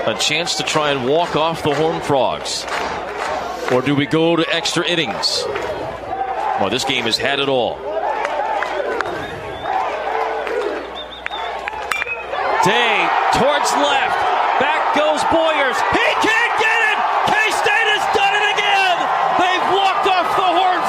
a chance to try and walk off the Horned Frogs? Or do we go to extra innings? Well, this game has had it all. Day towards left. Back goes Boyers. He can't get it! K-State has done it again! They've walked off the Horned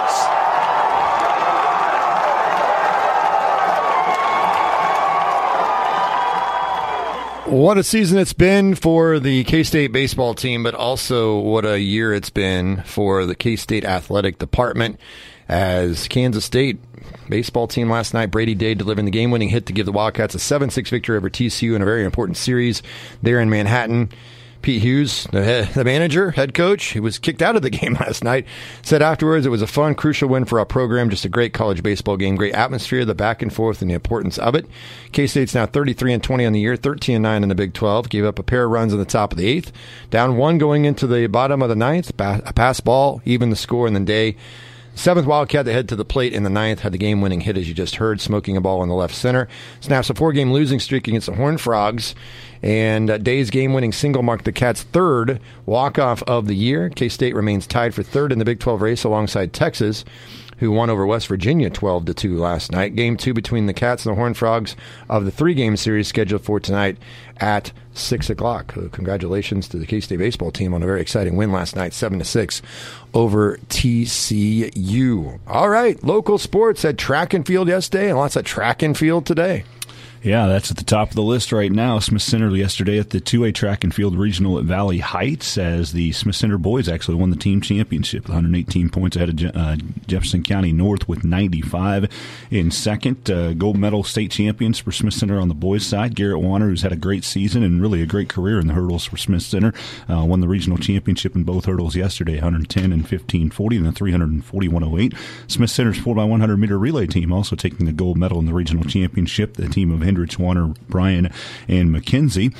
Frogs. What a season it's been for the K-State baseball team, but also what a year it's been for the K-State athletic department, as Kansas State baseball team last night, Brady Day delivering the game-winning hit to give the Wildcats a 7-6 victory over TCU in a very important series there in Manhattan. Pete Hughes, the manager, head coach, who was kicked out of the game last night, said afterwards it was a fun, crucial win for our program, just a great college baseball game, great atmosphere, the back and forth, and the importance of it. K-State's now 33-20 on the year, 13-9 in the Big 12, gave up a pair of runs in the top of the 8th, down 1 going into the bottom of the 9th, a pass ball, even the score in the day. 7th Wildcat that head to the plate in the 9th had the game-winning hit, as you just heard, smoking a ball in the left center. Snaps a 4-game losing streak against the Horned Frogs, and Day's game-winning single marked the Cats' 3rd walk-off of the year. K-State remains tied for 3rd in the Big 12 race alongside Texas, who won over West Virginia 12-2 last night. Game 2 between the Cats and the Horned Frogs of the 3-game series scheduled for tonight at 6 o'clock. Congratulations to the K-State baseball team on a very exciting win last night, 7-6 over TCU. All right, local sports had track and field yesterday and lots of track and field today. Yeah, that's at the top of the list right now. Smith Center yesterday at the 2A track and field regional at Valley Heights, as the Smith Center boys actually won the team championship with 118 points ahead of Jefferson County North with 95 in second. Gold medal state champions for Smith Center on the boys' side. Garrett Warner, who's had a great season and really a great career in the hurdles for Smith Center, won the regional championship in both hurdles yesterday, 110 and 1540 and the 340-108. Smith Center's 4x100 meter relay team also taking the gold medal in the regional championship. The team of Hendricks, Warner, Bryan, and McKenzie.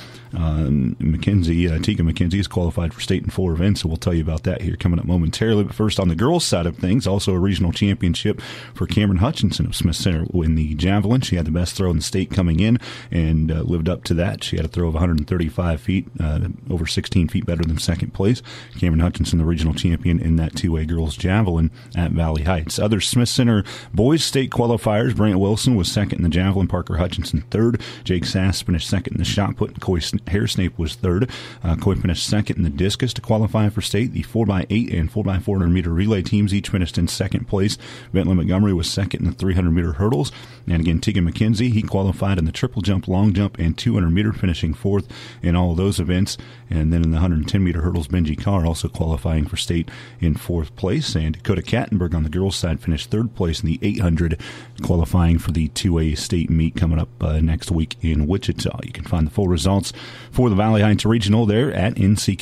Tegan McKenzie is qualified for state in 4 events, so we'll tell you about that here coming up momentarily. But first, on the girls' side of things, also a regional championship for Cameron Hutchinson of Smith Center in the javelin. She had the best throw in the state coming in and lived up to that. She had a throw of 135 feet, over 16 feet better than second place. Cameron Hutchinson, the regional champion in that 2A girls' javelin at Valley Heights. Other Smith Center boys' state qualifiers, Brant Wilson was second in the javelin, Parker Hutchinson third. Jake Sass finished second in the shot put, and Coy Hairsnape was third. Coy finished second in the discus to qualify for state. The 4x8 and 4x400 meter relay teams each finished in second place. Bentley Montgomery was second in the 300 meter hurdles. And again, Tegan McKenzie, he qualified in the triple jump, long jump, and 200 meter, finishing fourth in all of those events. And then in the 110 meter hurdles, Benji Carr also qualifying for state in fourth place. And Dakota Kattenberg on the girls' side finished third place in the 800, qualifying for the 2A state meet coming up next week in Wichita. You can find the full results for the Valley Heights Regional there at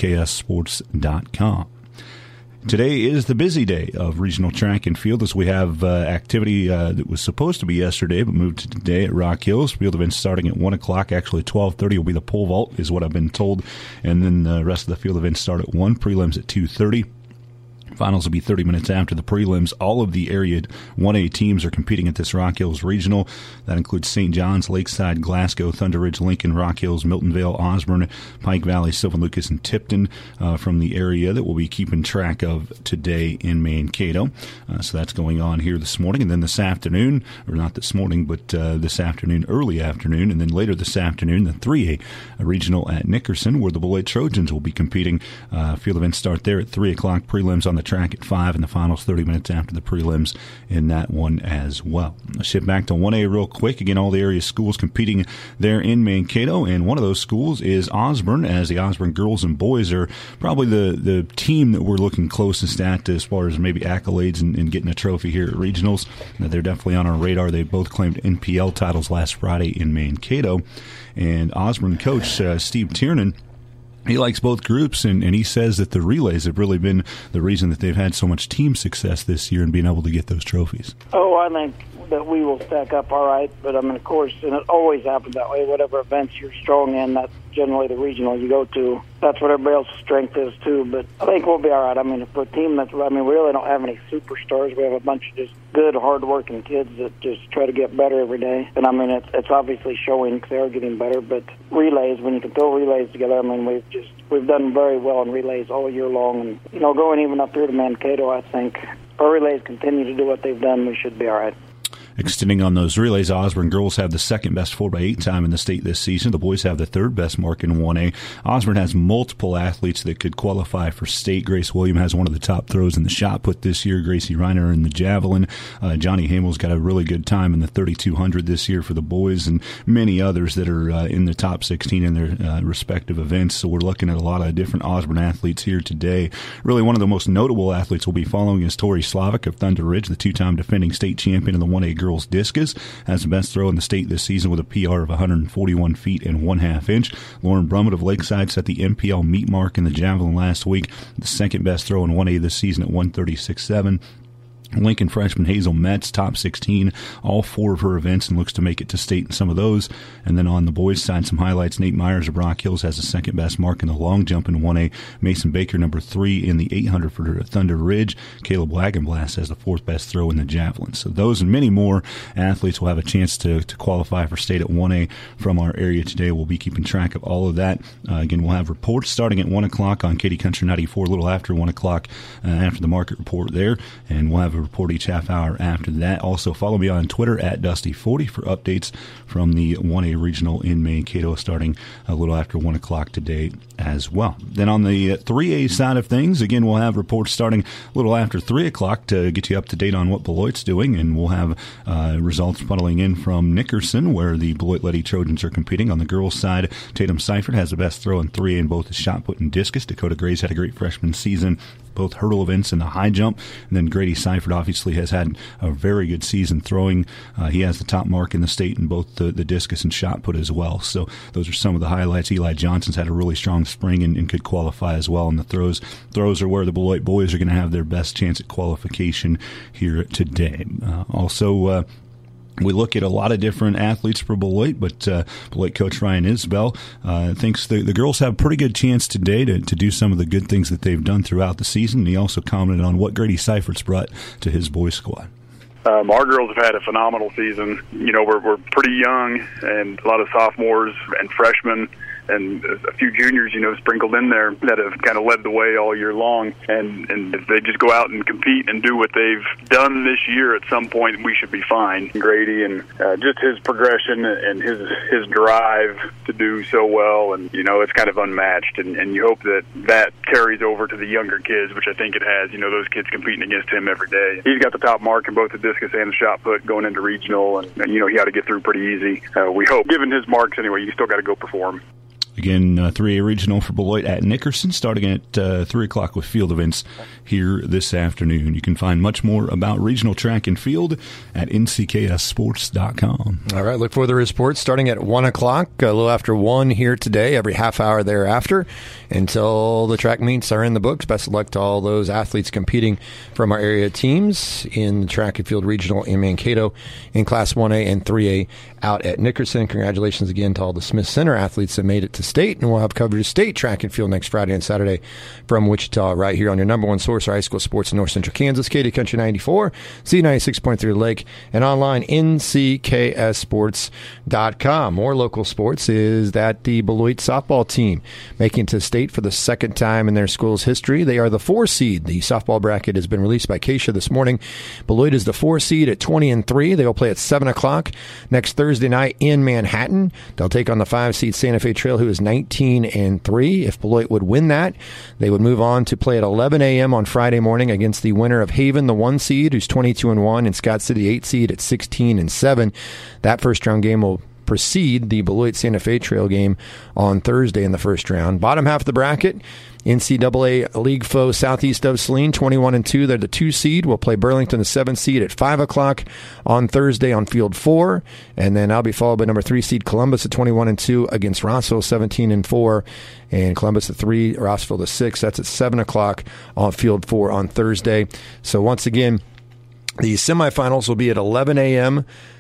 ncksports.com. Today is the busy day of regional track and field, as we have activity that was supposed to be yesterday but moved to today at Rock Hills. Field events starting at 1 o'clock. Actually, 12:30 will be the pole vault, is what I've been told. And then the rest of the field events start at 1, prelims at 2:30. Finals will be 30 minutes after the prelims. All of the area 1A teams are competing at this Rock Hills Regional. That includes St. John's, Lakeside, Glasgow, Thunder Ridge, Lincoln, Rock Hills, Milton Vale, Osborne, Pike Valley, Sylvan Lucas, and Tipton from the area that we'll be keeping track of today in Mankato. So that's going on here this morning. And then this afternoon, or not this morning, but this afternoon, early afternoon, and then later this afternoon, the 3A Regional at Nickerson, where the Beloit Trojans will be competing. Field events start there at 3 o'clock, prelims on the track at 5, and the finals 30 minutes after the prelims in that one as well. I'll shift back to 1A real quick. Again, all the area schools competing there in Mankato, and one of those schools is Osborne, as the Osborne girls and boys are probably the team that we're looking closest at as far as maybe accolades and getting a trophy here at regionals. They're definitely on our radar. They both claimed NPL titles last Friday in Mankato, and Osborne coach Steve Tiernan, he likes both groups, and he says that the relays have really been the reason that they've had so much team success this year and being able to get those trophies. Oh, I think that we will stack up all right, but I mean, of course, and it always happens that way. Whatever events you're strong in, that's generally the regional you go to. That's what everybody else's strength is too. But I think we'll be all right. I mean, for a team we really don't have any superstars. We have a bunch of just good, hard-working kids that just try to get better every day. And, I mean, it's obviously showing because they are getting better. But relays, when you can throw relays together, I mean, we've done very well in relays all year long. And, you know, going even up here to Mankato, I think our relays continue to do what they've done, we should be all right. Extending on those relays, Osborne girls have the second best 4x8 time in the state this season. The boys have the third best mark in 1A. Osborne has multiple athletes that could qualify for state. Grace William has one of the top throws in the shot put this year. Gracie Reiner in the javelin. Johnny Hamel's got a really good time in the 3,200 this year for the boys, and many others that are in the top 16 in their respective events. So we're looking at a lot of different Osborne athletes here today. Really, one of the most notable athletes we'll be following is Tori Slavic of Thunder Ridge, the two-time defending state champion in the 1A girls discus, has the best throw in the state this season with a PR of 141 feet and 1/2 inch. Lauren Brummett of Lakeside set the MPL meet mark in the javelin last week, the second best throw in 1A this season at 136.7. Lincoln freshman Hazel Metz, top 16, all four of her events, and looks to make it to state in some of those. And then on the boys' side, some highlights. Nate Myers of Rock Hills has the second best mark in the long jump in 1A. Mason Baker, number 3 in the 800 for Thunder Ridge. Caleb Wagenblast has the fourth best throw in the javelin. So those and many more athletes will have a chance to qualify for state at 1A from our area today. We'll be keeping track of all of that. Again, we'll have reports starting at 1 o'clock on Katy Country 94, a little after 1 o'clock after the market report there. And we'll have report each half hour after that. Also, follow me on Twitter at Dusty40 for updates from the 1A regional in Mankato starting a little after 1 o'clock today as well. Then on the 3A side of things, again, we'll have reports starting a little after 3 o'clock to get you up to date on what Beloit's doing, and we'll have results funneling in from Nickerson, where the Beloit Lady Trojans are competing. On the girls' side, Tatum Seifert has the best throw in 3A in both the shot put and discus. Dakota Grays had a great freshman season, both hurdle events and the high jump. And then Grady Seifert obviously has had a very good season throwing. He has the top mark in the state in both the discus and shot put as well. So those are some of the highlights. Eli Johnson's had a really strong spring and could qualify as well. And the throws are where the Beloit boys are going to have their best chance at qualification here today. We look at a lot of different athletes for Beloit, but Beloit coach Ryan Isbell thinks the girls have a pretty good chance today to do some of the good things that they've done throughout the season. And he also commented on what Grady Seifert's brought to his boys' squad. Our girls have had a phenomenal season. You know, we're pretty young, and a lot of sophomores and freshmen and a few juniors, you know, sprinkled in there that have kind of led the way all year long. And if they just go out and compete and do what they've done this year, at some point we should be fine. Grady and just his progression and his drive to do so well, and, you know, it's kind of unmatched. And you hope that carries over to the younger kids, which I think it has. You know, those kids competing against him every day. He's got the top mark in both the discus and the shot put going into regional, and you know, he ought to get through pretty easy. We hope. Given his marks anyway, you still got to go perform. Again, 3A regional for Beloit at Nickerson, starting at 3 o'clock with field events here this afternoon. You can find much more about regional track and field at ncksports.com. All right, look for the reports starting at 1 o'clock, a little after 1 here today, every half hour thereafter, until the track meets are in the books. Best of luck to all those athletes competing from our area teams in the track and field regional in Mankato in Class 1A and 3A out at Nickerson. Congratulations again to all the Smith Center athletes that made it to state, and we'll have coverage of state track and field next Friday and Saturday from Wichita right here on your number one source for high school sports in North Central Kansas, Katy Country 94, C96.3 Lake, and online ncksports.com. More local sports is that the Beloit softball team making it to state for the second time in their school's history. They are the 4 seed. The softball bracket has been released by Keisha this morning. Beloit is the 4 seed at 20-3. They will play at 7 o'clock next Thursday night in Manhattan. They'll take on the 5 seed Santa Fe Trail, who is 19-3. If Beloit would win that, they would move on to play at 11 a.m. on Friday morning against the winner of Haven, the 1 seed, who's 22-1, and Scott City, 8 seed, at 16-7. That first round game will precede the Beloit Santa Fe Trail game on Thursday in the first round. Bottom half of the bracket, NCAA League foe Southeast of Saline, 21-2. They're the 2 seed. We'll play Burlington, the 7 seed, at 5 o'clock on Thursday on field 4. And then I'll be followed by number 3 seed Columbus at 21-2 against Rossville, 17-4. And Columbus at 3, Rossville at 6. That's at 7 o'clock on field 4 on Thursday. So once again, the semifinals will be at 11 a.m.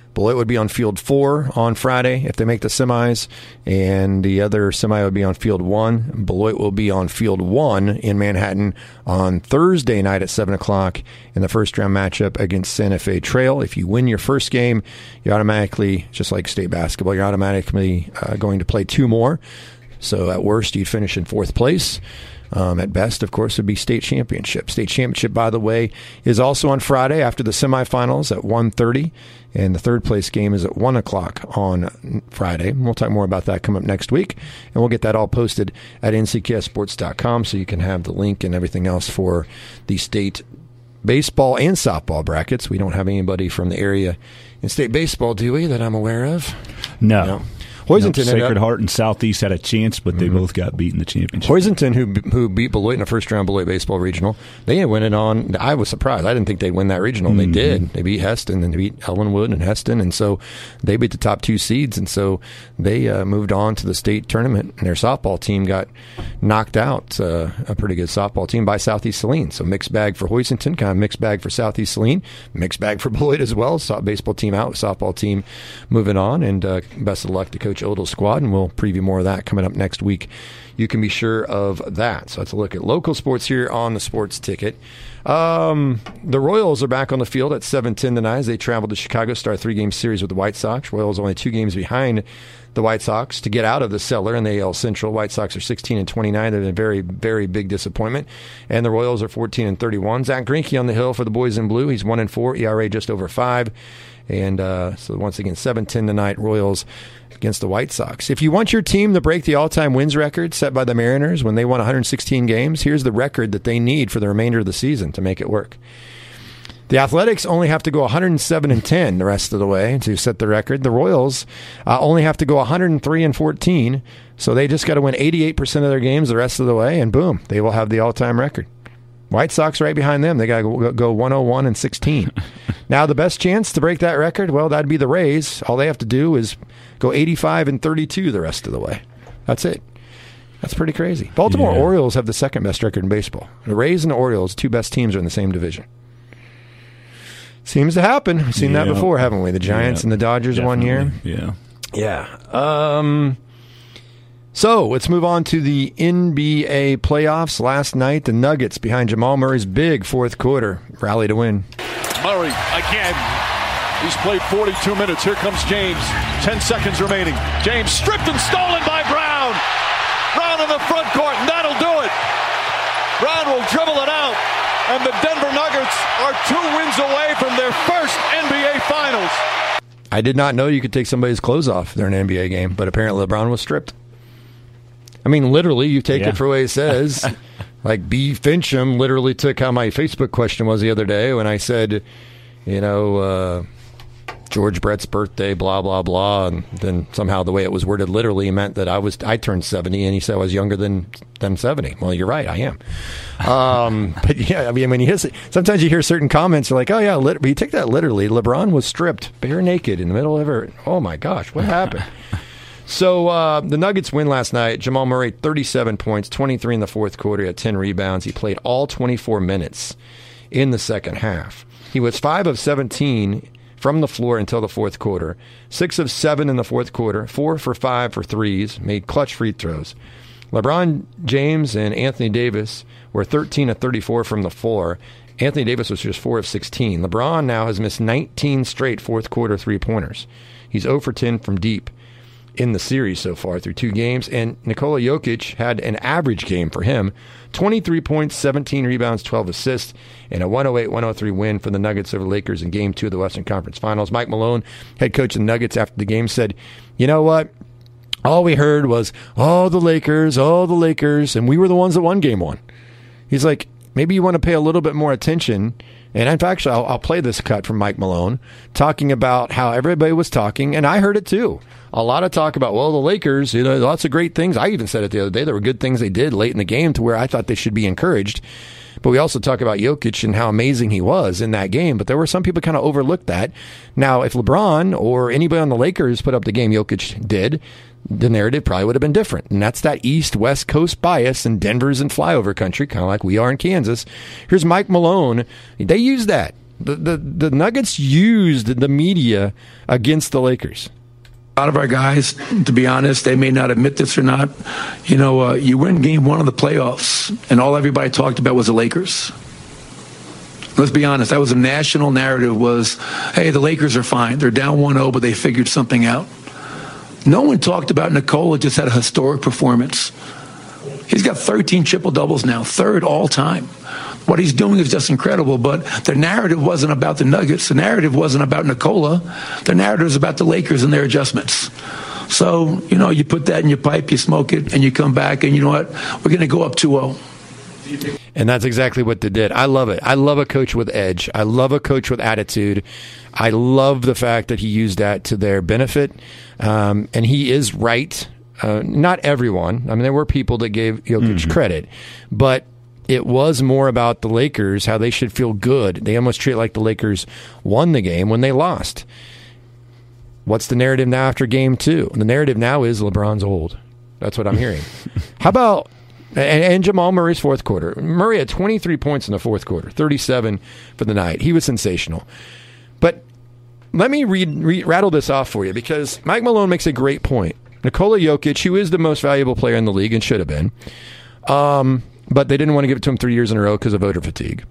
Beloit would be on Field 4 on Friday if they make the semis, and the other semi would be on Field 1. Beloit will be on Field 1 in Manhattan on Thursday night at 7 o'clock in the first-round matchup against Santa Fe Trail. If you win your first game, you're automatically, just like state basketball, you're automatically going to play 2 more. So at worst, you'd finish in 4th place. At best, of course, would be state championship. State championship, by the way, is also on Friday after the semifinals at 1:30, and the third place game is at 1 o'clock on Friday. We'll talk more about that coming up next week, and we'll get that all posted at nckssports.com so you can have the link and everything else for the state baseball and softball brackets. We don't have anybody from the area in state baseball, do we, that I'm aware of? No. Hoisington, Sacred Heart and Southeast had a chance, but they both got beat in the championship. Hoisington, who beat Beloit in the first round Beloit baseball regional, they went it on. I was surprised. I didn't think they'd win that regional. They did. They beat Heston, and they beat Ellenwood and Heston, and so they beat the top 2 seeds, and so they moved on to the state tournament. And their softball team got knocked out, a pretty good softball team, by Southeast Saline. So mixed bag for Hoisington, kind of mixed bag for Southeast Saline, mixed bag for Beloit as well. Baseball team out, softball team moving on, and best of luck to Coach Odell's squad, and we'll preview more of that coming up next week. You can be sure of that. So let's look at local sports here on the Sports Ticket. The Royals are back on the field at 7:10 tonight as they travel to Chicago, start a 3-game series with the White Sox. Royals only 2 games behind the White Sox to get out of the cellar in the AL Central. White Sox are 16-29. They're a very, very big disappointment. And the Royals are 14-31. Zach Greinke on the hill for the Boys in Blue. He's 1-4, ERA just over 5. And so once again, 7:10 tonight, Royals against the White Sox. If you want your team to break the all-time wins record set by the Mariners when they won 116 games, here's the record that they need for the remainder of the season to make it work. The Athletics only have to go 107-10 the rest of the way to set the record. The Royals only have to go 103-14, so they just got to win 88% of their games the rest of the way, and boom, they will have the all-time record. White Sox right behind them. They got to go 101-16. Now, the best chance to break that record, well, that'd be the Rays. All they have to do is go 85-32 the rest of the way. That's it. That's pretty crazy. Baltimore Orioles have the second best record in baseball. The Rays and the Orioles, 2 best teams, are in the same division. Seems to happen. We've seen that before, haven't we? The Giants and the Dodgers definitely. 1 year. Yeah. So let's move on to the NBA playoffs. Last night, the Nuggets, behind Jamal Murray's big fourth quarter, rally to win. Murray again. He's played 42 minutes. Here comes James. 10 seconds remaining. James stripped and stolen by Brown. Brown in the front court, and that'll do it. Brown will dribble it out, and the Denver Nuggets are 2 wins away from their first NBA Finals. I did not know you could take somebody's clothes off during an NBA game, but apparently LeBron was stripped. I mean, literally, you take it for what it says. Like B. Fincham literally took how my Facebook question was the other day when I said, George Brett's birthday, blah, blah, blah. And then somehow the way it was worded literally meant that I turned 70, and he said I was younger than 70. Well, you're right, I am. But yeah, I mean, when sometimes you hear certain comments, you're like, oh yeah, but you take that literally. LeBron was stripped, bare naked in the middle of it. Oh my gosh, what happened? So the Nuggets win last night. Jamal Murray, 37 points, 23 in the fourth quarter. He had 10 rebounds. He played all 24 minutes in the second half. He was 5 of 17 from the floor until the fourth quarter, 6 of 7 in the fourth quarter, 4 for 5 for threes, made clutch free throws. LeBron James and Anthony Davis were 13 of 34 from the floor. Anthony Davis was just 4 of 16. LeBron now has missed 19 straight fourth quarter three-pointers. He's 0 for 10 from deep in the series so far through 2 games, and Nikola Jokic had an average game for him, 23 points, 17 rebounds, 12 assists, and a 108-103 win for the Nuggets over the Lakers in Game 2 of the Western Conference Finals. Mike Malone, head coach of the Nuggets, after the game said, you know what? All we heard was, oh, the Lakers, and we were the ones that won Game 1. He's like, maybe you want to pay a little bit more attention. And in fact, I'll play this cut from Mike Malone talking about how everybody was talking, and I heard it too. A lot of talk about, well, the Lakers, lots of great things. I even said it the other day. There were good things they did late in the game to where I thought they should be encouraged. But we also talk about Jokic and how amazing he was in that game. But there were some people kind of overlooked that. Now, if LeBron or anybody on the Lakers put up the game Jokic did, the narrative probably would have been different. And that's that East-West Coast bias, and Denver's in flyover country, kind of like we are in Kansas. Here's Mike Malone. They use that. The Nuggets used the media against the Lakers. A lot of our guys, to be honest, they may not admit this or not. You win game 1 of the playoffs, and all everybody talked about was the Lakers. Let's be honest, that was a national narrative was, hey, the Lakers are fine. They're down 1-0, but they figured something out. No one talked about Nikola just had a historic performance. He's got 13 triple-doubles now, 3rd all-time. What he's doing is just incredible, but the narrative wasn't about the Nuggets. The narrative wasn't about Nikola. The narrative was about the Lakers and their adjustments. So, you put that in your pipe, you smoke it, and you come back, and you know what? We're going to go up 2-0. And that's exactly what they did. I love it. I love a coach with edge. I love a coach with attitude. I love the fact that he used that to their benefit. And he is right. Not everyone. I mean, there were people that gave Jokic credit. But it was more about the Lakers, how they should feel good. They almost treat it like the Lakers won the game when they lost. What's the narrative now after game 2? The narrative now is LeBron's old. That's what I'm hearing. How about... And Jamal Murray's fourth quarter. Murray had 23 points in the fourth quarter, 37 for the night. He was sensational. But let me rattle this off for you because Mike Malone makes a great point. Nikola Jokic, who is the most valuable player in the league and should have been, but they didn't want to give it to him 3 years in a row because of voter fatigue.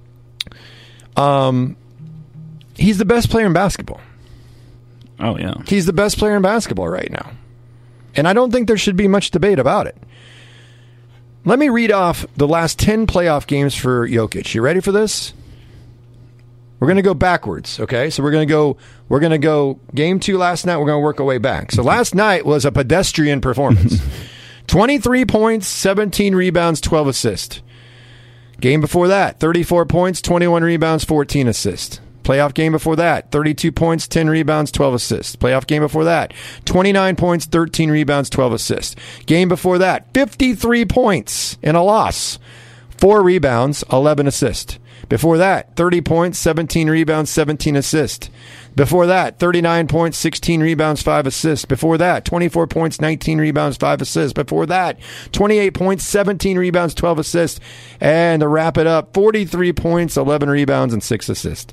He's the best player in basketball. Oh, yeah. He's the best player in basketball right now. And I don't think there should be much debate about it. Let me read off the last 10 playoff games for Jokic. You ready for this? We're going to go backwards, okay? So we're going to go game 2 last night. We're going to work our way back. So last night was a pedestrian performance. 23 points, 17 rebounds, 12 assists. Game before that, 34 points, 21 rebounds, 14 assists. Playoff game before that, 32 points, 10 rebounds, 12 assists. Playoff game before that, 29 points, 13 rebounds, 12 assists. Game before that, 53 points in a loss, 4 rebounds, 11 assists. Before that, 30 points, 17 rebounds, 17 assists. Before that, 39 points, 16 rebounds, 5 assists. Before that, 24 points, 19 rebounds, 5 assists. Before that, 28 points, 17 rebounds, 12 assists. And to wrap it up, 43 points, 11 rebounds, and 6 assists.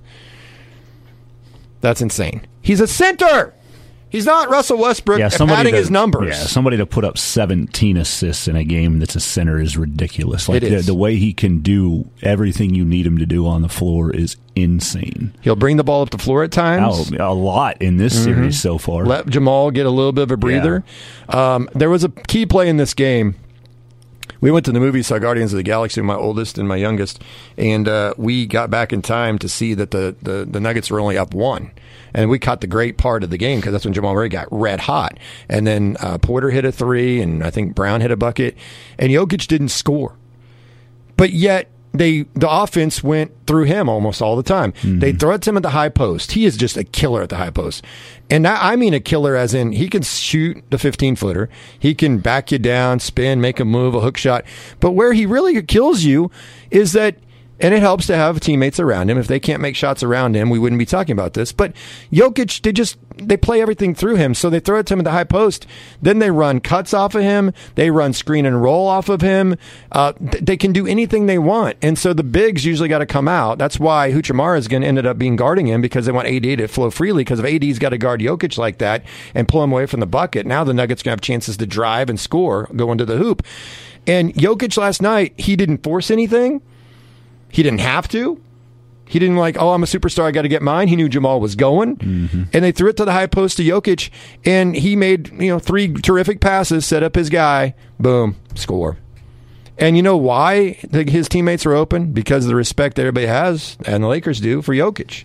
That's insane. He's a center. He's not Russell Westbrook padding his numbers. Yeah, somebody to put up 17 assists in a game that's a center is ridiculous. Like the way he can do everything you need him to do on the floor is insane. He'll bring the ball up the floor at times. A lot in this series so far. Let Jamal get a little bit of a breather. Yeah. There was a key play in this game. We went to the movie, saw Guardians of the Galaxy, my oldest and my youngest, and we got back in time to see that the Nuggets were only up 1. And we caught the great part of the game because that's when Jamal Murray got red hot. And then Porter hit a 3, and I think Brown hit a bucket. And Jokic didn't score. But yet the offense went through him almost all the time. Mm-hmm. They throw it to him at the high post. He is just a killer at the high post. And I mean a killer as in he can shoot the 15-footer. He can back you down, spin, make a move, a hook shot. But where he really kills you is that, and it helps to have teammates around him. If they can't make shots around him, we wouldn't be talking about this. But Jokic, they play everything through him. So they throw it to him at the high post. Then they run cuts off of him. They run screen and roll off of him. They can do anything they want. And so the bigs usually got to come out. That's why Huchimara is going to end up being guarding him because they want AD to flow freely because if AD's got to guard Jokic like that and pull him away from the bucket, now the Nuggets going to have chances to drive and score, go into the hoop. And Jokic last night, he didn't force anything. He didn't have to. He didn't I'm a superstar, I got to get mine. He knew Jamal was going. Mm-hmm. And they threw it to the high post to Jokic, and he made 3 terrific passes, set up his guy, boom, score. And you know why his teammates are open? Because of the respect that everybody has, and the Lakers do, for Jokic.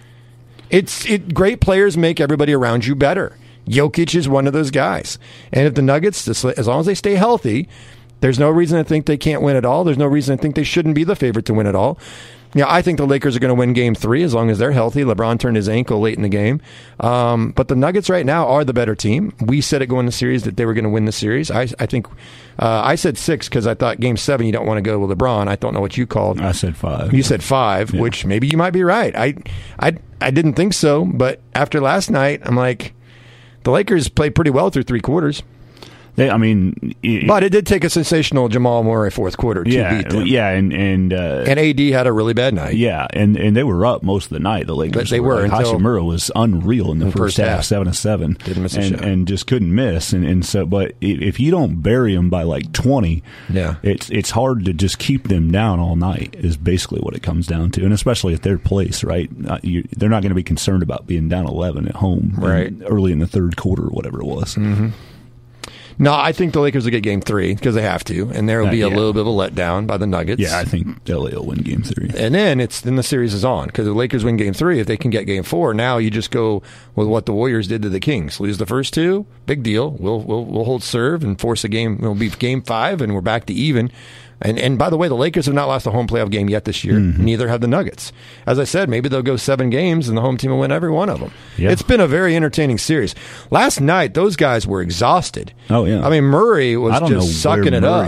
Great players make everybody around you better. Jokic is one of those guys. And if the Nuggets, as long as they stay healthy, there's no reason to think they can't win it all. There's no reason to think they shouldn't be the favorite to win it all. I think the Lakers are going to win Game 3 as long as they're healthy. LeBron turned his ankle late in the game. But the Nuggets right now are the better team. We said it going the series that they were going to win the series. I think I said 6 because I thought Game 7 you don't want to go with LeBron. I don't know what you called. I said 5. You said 5, yeah. Which maybe you might be right. I didn't think so, but after last night, I'm like, the Lakers played pretty well through 3 quarters. But it did take a sensational Jamal Murray fourth quarter to beat them. Yeah, and AD had a really bad night. Yeah, and they were up most of the night. The Lakers, but they were until Hachimura was unreal in the first half, 7-7, didn't miss a shot, and just couldn't miss. And so, but if you don't bury them by like 20, it's hard to just keep them down all night. Is basically what it comes down to, and especially at their place, right? They're not going to be concerned about being down 11 at home, right? Early in the third quarter, or whatever it was. Mm-hmm. No, I think the Lakers will get Game 3 because they have to, and there will be a little bit of a letdown by the Nuggets. Yeah, I think LA will win Game 3, and then the series is on because the Lakers win Game 3. If they can get Game 4, now you just go with what the Warriors did to the Kings: lose the first two, big deal. We'll hold serve and force a game. It'll be Game 5, and we're back to even. And by the way, the Lakers have not lost a home playoff game yet this year. Mm-hmm. Neither have the Nuggets. As I said, maybe they'll go 7 games and the home team will win every one of them. Yeah. It's been a very entertaining series. Last night, those guys were exhausted. Oh, yeah. I mean, Murray was just sucking it up.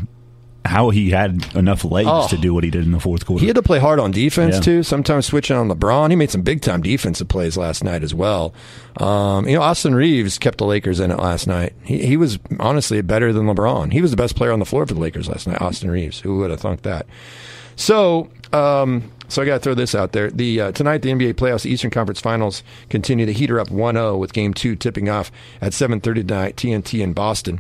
How he had enough legs to do what he did in the fourth quarter. He had to play hard on defense, too, sometimes switching on LeBron. He made some big-time defensive plays last night as well. Austin Reeves kept the Lakers in it last night. He was honestly better than LeBron. He was the best player on the floor for the Lakers last night, Austin Reeves. Who would have thunk that? So I got to throw this out there. Tonight, the NBA playoffs, Eastern Conference Finals continue to heater up 1-0 with Game 2 tipping off at 7:30 tonight, TNT in Boston.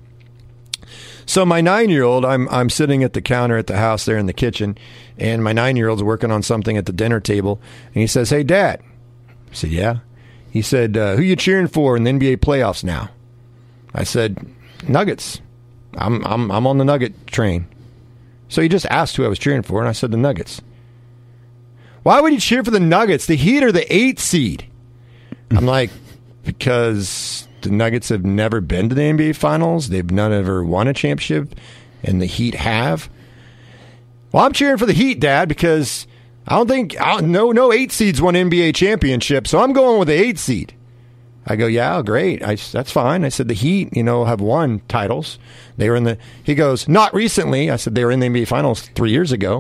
So my 9-year-old, I'm sitting at the counter at the house there in the kitchen, and my 9-year-old's working on something at the dinner table, and he says, "Hey, Dad." I said, "Yeah." He said, "Who you cheering for in the NBA playoffs now?" I said, "Nuggets. I'm on the Nugget train." So he just asked who I was cheering for, and I said the Nuggets. "Why would you cheer for the Nuggets? The Heat are the 8th seed." I'm like, because the Nuggets have never been to the NBA Finals. They've never won a championship, and the Heat have. "Well, I'm cheering for the Heat, Dad, because no 8 seeds won NBA championship, so I'm going with the 8 seed." I go, "Yeah, great. That's fine." I said, "The Heat, have won titles. They were in the." He goes, "Not recently." I said, "They were in the NBA Finals 3 years ago."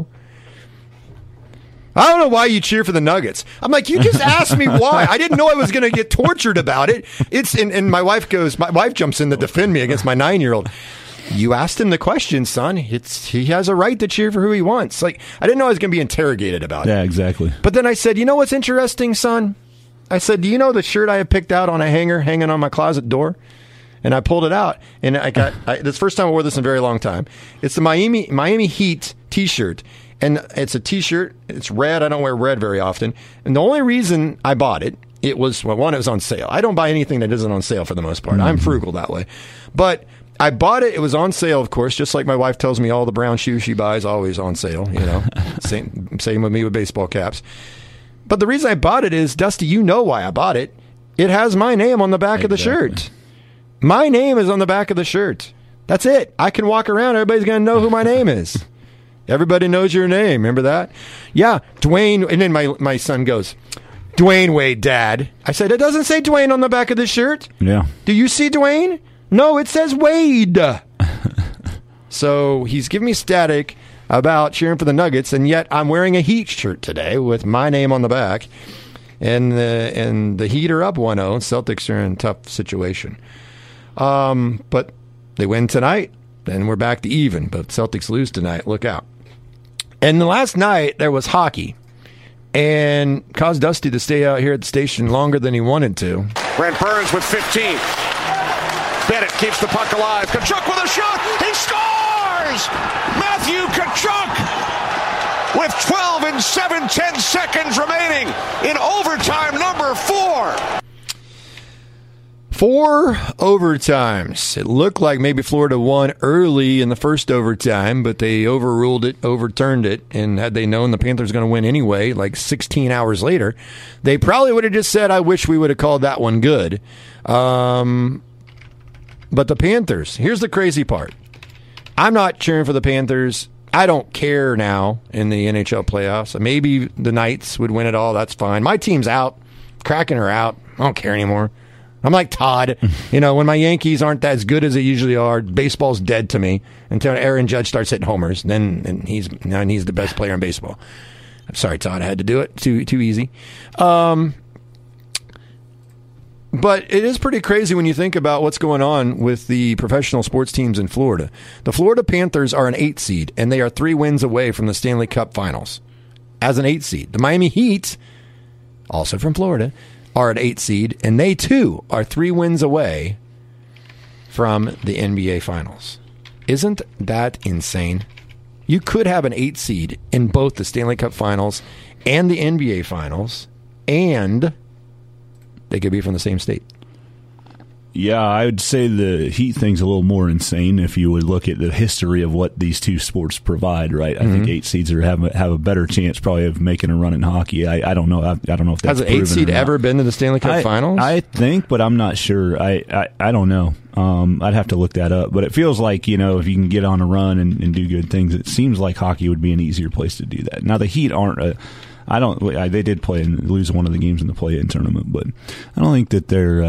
"I don't know why you cheer for the Nuggets." I'm like, you just asked me why. I didn't know I was going to get tortured about it. And my wife jumps in to defend me against my 9-year-old. "You asked him the question, son. He has a right to cheer for who he wants." Like, I didn't know I was going to be interrogated about it. Yeah, exactly. But then I said, "You know what's interesting, son?" I said, "Do you know the shirt I have picked out on a hanger hanging on my closet door?" And I pulled it out, and this is the first time I wore this in a very long time. It's the Miami Heat T-shirt. And it's a T-shirt. It's red. I don't wear red very often. And the only reason I bought it, it was on sale. I don't buy anything that isn't on sale for the most part. I'm frugal that way. But I bought it. It was on sale, of course, just like my wife tells me all the brown shoes she buys always on sale. Same with me with baseball caps. But the reason I bought it is, Dusty, you know why I bought it. It has my name on the back of the shirt. My name is on the back of the shirt. That's it. I can walk around. Everybody's going to know who my name is. Everybody knows your name. Remember that? Yeah, Dwayne. And then my son goes, "Dwayne Wade, Dad." I said, "It doesn't say Dwayne on the back of the shirt." Yeah. "Do you see Dwayne?" "No, it says Wade." So he's giving me static about cheering for the Nuggets, and yet I'm wearing a Heat shirt today with my name on the back. And the Heat are up 1-0. Celtics are in a tough situation. But they win tonight, then we're back to even. But Celtics lose tonight. Look out. And last night, there was hockey, and caused Dusty to stay out here at the station longer than he wanted to. Brent Burns with 15. Bennett keeps the puck alive. Tkachuk with a shot. He scores! Matthew Tkachuk with 12 and 7/10 seconds remaining in overtime number 4. 4 overtimes. It looked like maybe Florida won early in the first overtime, but they overturned it, and had they known the Panthers were going to win anyway, like 16 hours later, they probably would have just said, "I wish we would have called that one good." But the Panthers, here's the crazy part. I'm not cheering for the Panthers. I don't care now in the NHL playoffs. Maybe the Knights would win it all. That's fine. My team's out. Kraken are out. I don't care anymore. I'm like Todd. When my Yankees aren't as good as they usually are, baseball's dead to me until Aaron Judge starts hitting homers. Then he's the best player in baseball. I'm sorry, Todd. I had to do it. Too easy. But it is pretty crazy when you think about what's going on with the professional sports teams in Florida. The Florida Panthers are an 8 seed, and they are 3 wins away from the Stanley Cup Finals as an 8 seed. The Miami Heat, also from Florida, are an 8 seed, and they too are 3 wins away from the NBA Finals. Isn't that insane? You could have an 8 seed in both the Stanley Cup Finals and the NBA Finals, and they could be from the same state. Yeah, I would say the Heat thing's a little more insane if you would look at the history of what these two sports provide, right? I think 8 seeds have a better chance probably of making a run in hockey. I don't know. I don't know if that's has an 8 seed ever been to the Stanley Cup Finals? I think, but I'm not sure. I don't know. I'd have to look that up. But it feels like, if you can get on a run and do good things, it seems like hockey would be an easier place to do that. Now, the Heat aren't they did play and lose one of the games in the play-in tournament, but I don't think that they're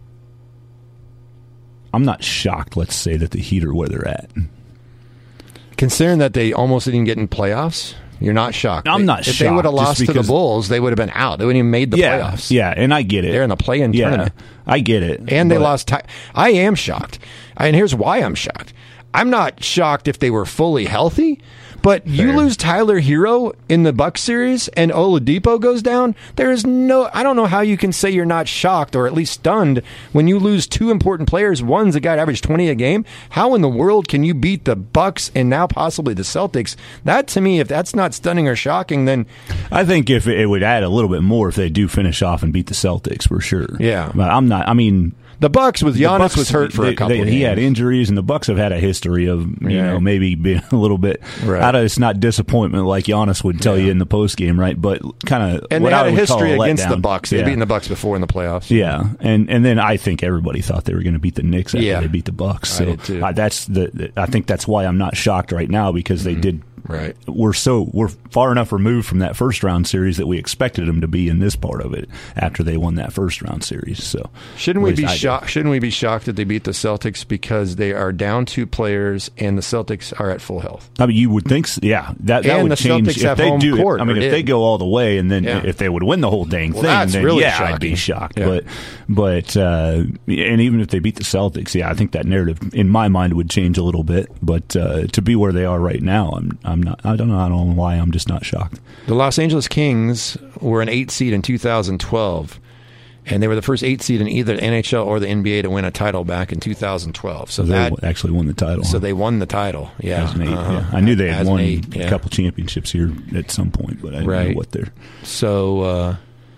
I'm not shocked, let's say, that the Heat are where they're at. Considering that they almost didn't get in playoffs, you're not shocked. I'm not shocked. If they would have lost to the Bulls, they would have been out. They wouldn't even made the playoffs. Yeah, and I get it. They're in the play-in tournament. I get it. And they lost. I am shocked. And here's why I'm shocked. I'm not shocked if they were fully healthy, but you lose Tyler Hero in the Bucks series and Oladipo goes down. There is I don't know how you can say you're not shocked or at least stunned when you lose 2 important players. One's a guy that averaged 20 a game. How in the world can you beat the Bucks and now possibly the Celtics? That, to me, if that's not stunning or shocking, then I think if it would add a little bit more if they do finish off and beat the Celtics for sure. Yeah. But the Bucks with Giannis was hurt for a couple of games. He had injuries, and the Bucks have had a history of maybe being a little bit out of. It's not disappointment like Giannis would tell you in the post game, right? But kind of. And they had a history against the Bucks. They'd beaten the Bucks before in the playoffs. Yeah, and then I think everybody thought they were going to beat the Knicks after they beat the Bucks. So I did too. I think that's why I'm not shocked right now because they did. Right. We're far enough removed from that first round series that we expected them to be in this part of it after they won that first round series. So shouldn't we be shocked? Shouldn't we be shocked that they beat the Celtics because they are down 2 players and the Celtics are at full health? I mean, you would think, that would change if they do it. I mean, if they go all the way and then if they would win the whole dang thing, then really I'd be shocked. Yeah. But and even if they beat the Celtics, I think that narrative in my mind would change a little bit. But to be where they are right now, I don't know why I'm just not shocked. The Los Angeles Kings were an 8 seed in 2012, and they were the first 8 seed in either the NHL or the NBA to win a title back in 2012. So they actually won the title. So they won the title. Yeah, as an 8, I knew they had won a couple championships here at some point, but I didn't know what they're. So,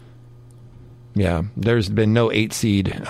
there's been no 8 seed.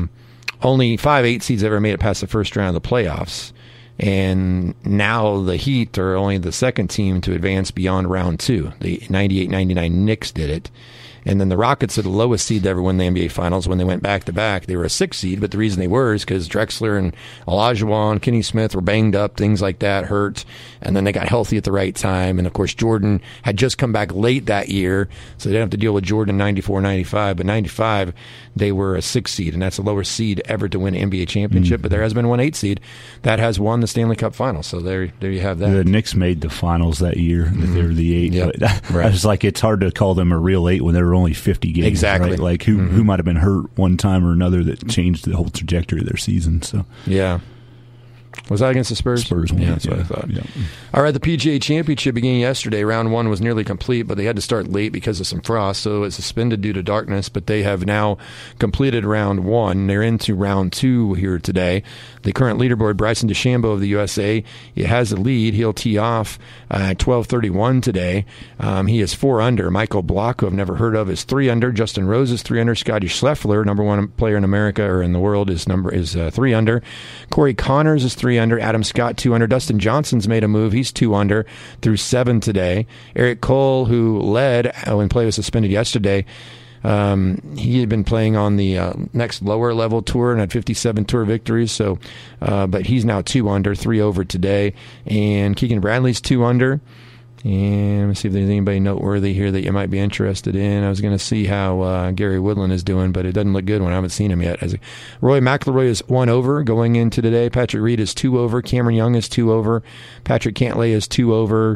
Only 5 8 seeds ever made it past the first round of the playoffs. And now the Heat are only the second team to advance beyond round 2. The 98-99 Knicks did it. And then the Rockets are the lowest seed to ever win the NBA Finals when they went back-to-back. They were a 6 seed, but the reason they were is because Drexler and Olajuwon, Kenny Smith were banged up, things like that, hurt. And then they got healthy at the right time. And, of course, Jordan had just come back late that year, so they didn't have to deal with Jordan 94-95. But 95, they were a 6 seed, and that's the lowest seed ever to win an NBA championship. But there has been one 8 seed that has won the Stanley Cup Finals. So there you have that. The Knicks made the Finals that year. They were the 8. Yep. But I was like, it's hard to call them a real 8 when they were only 50 games. Exactly. Right? Like who might have been hurt one time or another that changed the whole trajectory of their season. So yeah. Was that against the Spurs? Spurs won. Yeah, that's what I thought. Yeah. All right, the PGA Championship began yesterday. Round 1 was nearly complete, but they had to start late because of some frost, so it's suspended due to darkness, but they have now completed round 1. They're into round 2 here today. The current leaderboard, Bryson DeChambeau of the USA, he has the lead. He'll tee off at 12:31 today. He is 4 under. Michael Block, who I've never heard of, is 3 under. Justin Rose is 3 under. Scotty Scheffler, number 1 player in America or in the world, is 3 under. Corey Connors is 3 under. Adam Scott 2 under. Dustin Johnson's made a move. He's 2 under through 7 today. Eric Cole, who led when play was suspended yesterday, he had been playing on the next lower level tour and had 57 tour victories. So, but he's now 2 under, 3 over today. And Keegan Bradley's 2 under. And let me see if there's anybody noteworthy here that you might be interested in. I was going to see how Gary Woodland is doing, but it doesn't look good when I haven't seen him yet. Roy McIlroy is 1 over going into today. Patrick Reed is 2 over. Cameron Young is 2 over. Patrick Cantlay is 2 over.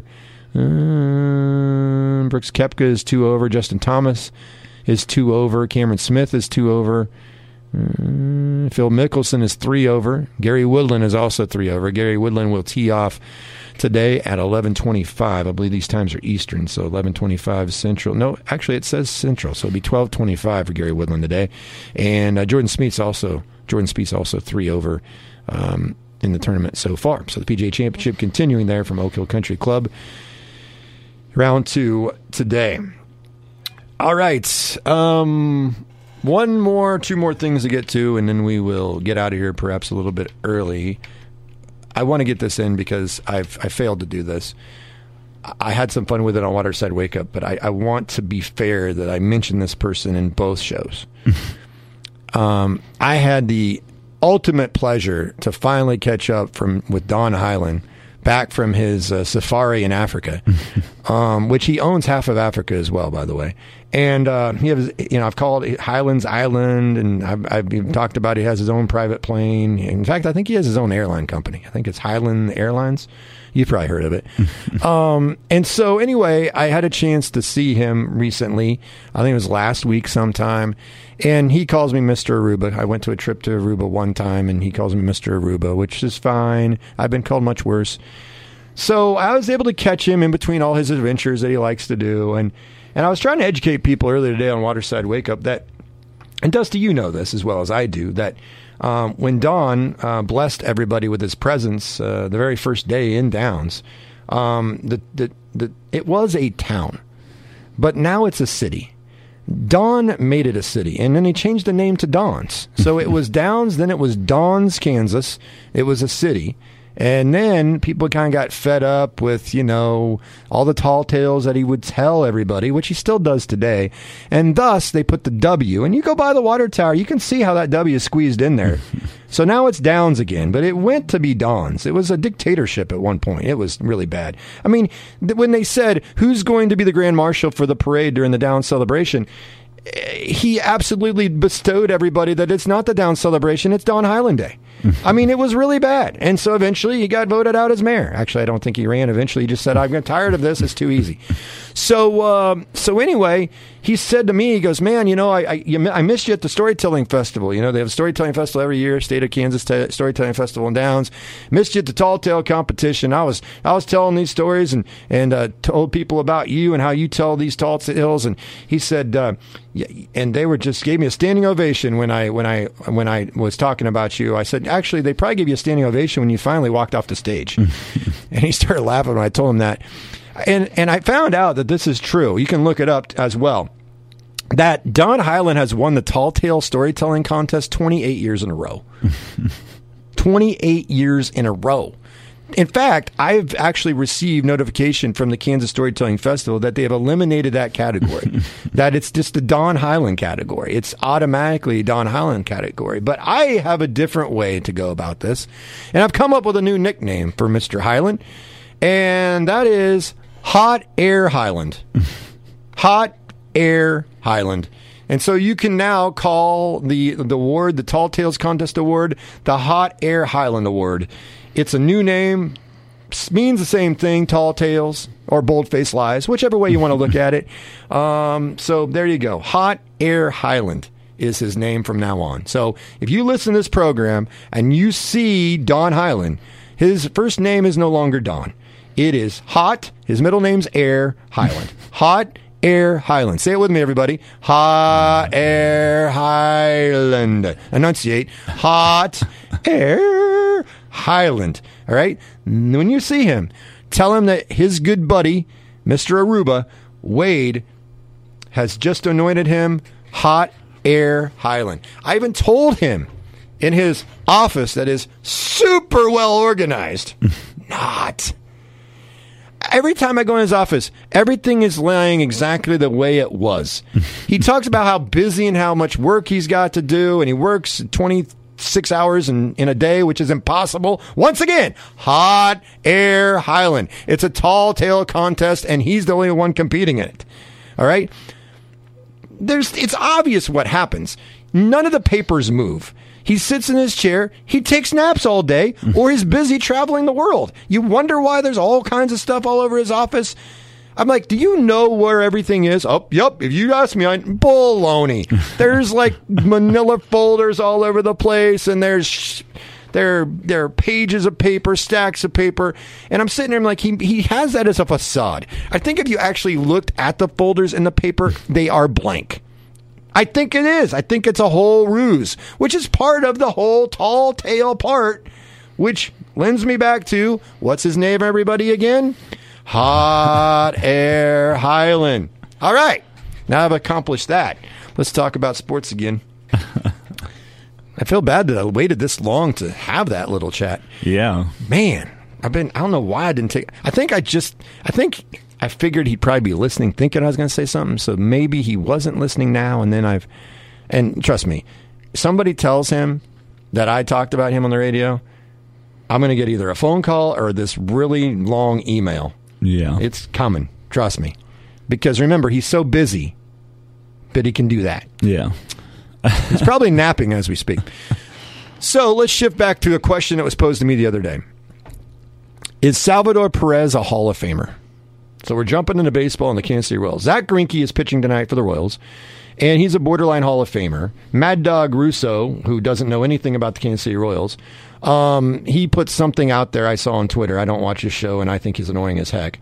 Brooks Koepka is 2 over. Justin Thomas is 2 over. Cameron Smith is 2 over. Phil Mickelson is 3 over. Gary Woodland is also 3 over. Gary Woodland will tee off today at 11:25. I believe these times are Eastern, so 11:25 Central. No, actually it says Central, so it'll be 12:25 for Gary Woodland today. And Jordan Spieth's also 3 over in the tournament so far. So the PGA Championship continuing there from Oak Hill Country Club. Round 2 today. All right. 2 more things to get to, and then we will get out of here perhaps a little bit early. I want to get this in because I failed to do this. I had some fun with it on Waterside Wake Up, but I want to be fair that I mentioned this person in both shows. I had the ultimate pleasure to finally catch up with Don Hyland back from his safari in Africa, which he owns half of Africa as well, by the way. And he has, I've called it Highlands Island, and I've even talked about he has his own private plane. In fact, I think he has his own airline company. I think it's Highland Airlines. You've probably heard of it. And so anyway, I had a chance to see him recently. I think it was last week sometime. And he calls me Mr. Aruba. I went to a trip to Aruba one time, and he calls me Mr. Aruba, which is fine. I've been called much worse. So I was able to catch him in between all his adventures that he likes to do. And I was trying to educate people earlier today on Waterside Wake Up that, and Dusty, you know this as well as I do, that when Don blessed everybody with his presence the very first day in Downs, it was a town, but now it's a city. Don made it a city, and then he changed the name to Dons. So it was Downs, then it was Dons, Kansas. It was a city. And then people kind of got fed up with, all the tall tales that he would tell everybody, which he still does today. And thus, they put the W. And you go by the water tower, you can see how that W is squeezed in there. So now it's Downs again, but it went to be Dons. It was a dictatorship at one point. It was really bad. I mean, when they said, who's going to be the Grand Marshal for the parade during the Downs celebration, he absolutely bestowed everybody that it's not the Downs celebration, it's Don Hyland Day. I mean, it was really bad. And so eventually he got voted out as mayor. Actually, I don't think he ran. Eventually he just said, I'm tired of this. It's too easy. So anyway, he said to me, he goes, man, I missed you at the Storytelling Festival. They have a Storytelling Festival every year, State of Kansas Storytelling Festival in Downs. Missed you at the Tall Tale competition. I was telling these stories and told people about you and how you tell these tall tales. And he said, and they gave me a standing ovation when I was talking about you. I said, actually, they probably gave you a standing ovation when you finally walked off the stage. And he started laughing when I told him that. And I found out that this is true. You can look it up as well. That Don Hyland has won the Tall Tale Storytelling Contest 28 years in a row. 28 years in a row. In fact, I've actually received notification from the Kansas Storytelling Festival that they have eliminated that category, that it's just the Don Hyland category. It's automatically Don Hyland category. But I have a different way to go about this, and I've come up with a new nickname for Mr. Hyland, and that is Hot Air Hyland. Hot Air Hyland. And so you can now call the award, the Tall Tales Contest Award, the Hot Air Hyland Award. It's a new name, means the same thing, Tall Tales or Bold-Faced Lies, whichever way you want to look at it. So there you go. Hot Air Hyland is his name from now on. So if you listen to this program and you see Don Hyland, his first name is no longer Don. It is Hot, his middle name's Air Hyland. Hot Air Hyland. Say it with me, everybody. Hot Air Hyland. Enunciate. Hot Air Hyland. All right? When you see him, tell him that his good buddy, Mr. Aruba, Wade, has just anointed him Hot Air Hyland. I even told him in his office that is super well organized. Not. Every time I go in his office, everything is laying exactly the way it was. He talks about how busy and how much work he's got to do, and he works 26 hours in a day, which is impossible. Once again, Hot Air Hyland. It's a tall tale contest, and he's the only one competing in it. All right? It's obvious what happens. None of the papers move. He sits in his chair, he takes naps all day, or he's busy traveling the world. You wonder why there's all kinds of stuff all over his office. I'm like, do you know where everything is? Oh, yep. If you ask me, baloney. There's like manila folders all over the place, and there are pages of paper, stacks of paper, and I'm sitting there, I'm like, he has that as a facade. I think if you actually looked at the folders in the paper, they are blank. I think it is. I think it's a whole ruse, which is part of the whole tall tale part, which lends me back to, what's his name, everybody, again? Hot Air Highland. All right. Now I've accomplished that. Let's talk about sports again. I feel bad that I waited this long to have that little chat. Yeah. Man, I don't know why I didn't take, I figured he'd probably be listening, thinking I was going to say something. So maybe he wasn't listening now. And then and trust me, somebody tells him that I talked about him on the radio, I'm going to get either a phone call or this really long email. Yeah. It's coming. Trust me. Because remember, he's so busy that he can do that. Yeah. He's probably napping as we speak. So let's shift back to a question that was posed to me the other day. Is Salvador Perez a Hall of Famer? So we're jumping into baseball in the Kansas City Royals. Zach Greinke is pitching tonight for the Royals, and he's a borderline Hall of Famer. Mad Dog Russo, who doesn't know anything about the Kansas City Royals, he put something out there I saw on Twitter. I don't watch his show, and I think he's annoying as heck.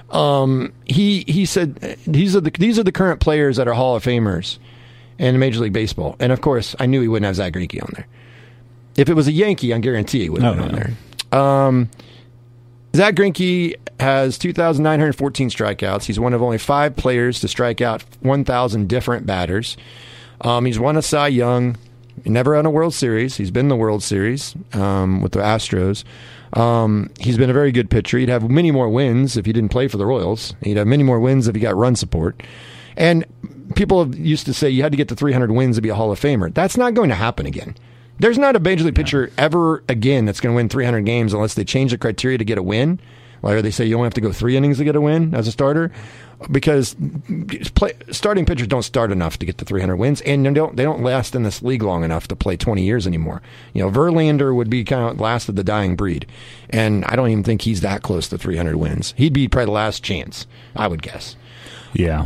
He said these are the current players that are Hall of Famers in Major League Baseball. And of course, I knew he wouldn't have Zach Greinke on there. If it was a Yankee, I guarantee he would have been on there. Zach Greinke has 2,914 strikeouts. He's one of only 5 players to strike out 1,000 different batters. He's won a Cy Young. Never won a World Series. He's been in the World Series with the Astros. He's been a very good pitcher. He'd have many more wins if he didn't play for the Royals. He'd have many more wins if he got run support. And people used to say you had to get to 300 wins to be a Hall of Famer. That's not going to happen again. There's not a Major League pitcher ever again that's going to win 300 games unless they change the criteria to get a win. Or they say you only have to go 3 innings to get a win as a starter, because starting pitchers don't start enough to get to 300 wins, and they don't last in this league long enough to play 20 years anymore. You know, Verlander would be kind of last of the dying breed, and I don't even think he's that close to 300 wins. He'd be probably the last chance, I would guess. Yeah.